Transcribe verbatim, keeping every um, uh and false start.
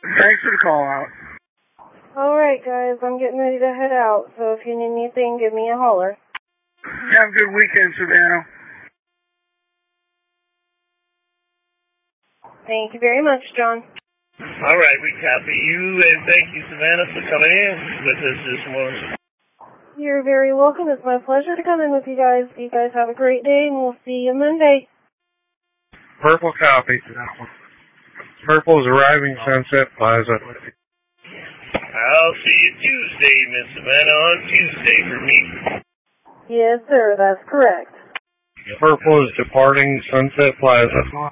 Thanks for the call out. All right, guys, I'm getting ready to head out, so if you need anything, give me a holler. Have a good weekend, Savannah. Thank you very much, John. All right, we copy you, and thank you, Savannah, for coming in with us this morning. You're very welcome. It's my pleasure to come in with you guys. You guys have a great day, and we'll see you Monday. Purple copy. Purple's arriving Sunset Plaza. I'll see you Tuesday, Miss Savannah, on Tuesday for me. Yes, sir, that's correct. Purple is departing Sunset Plaza.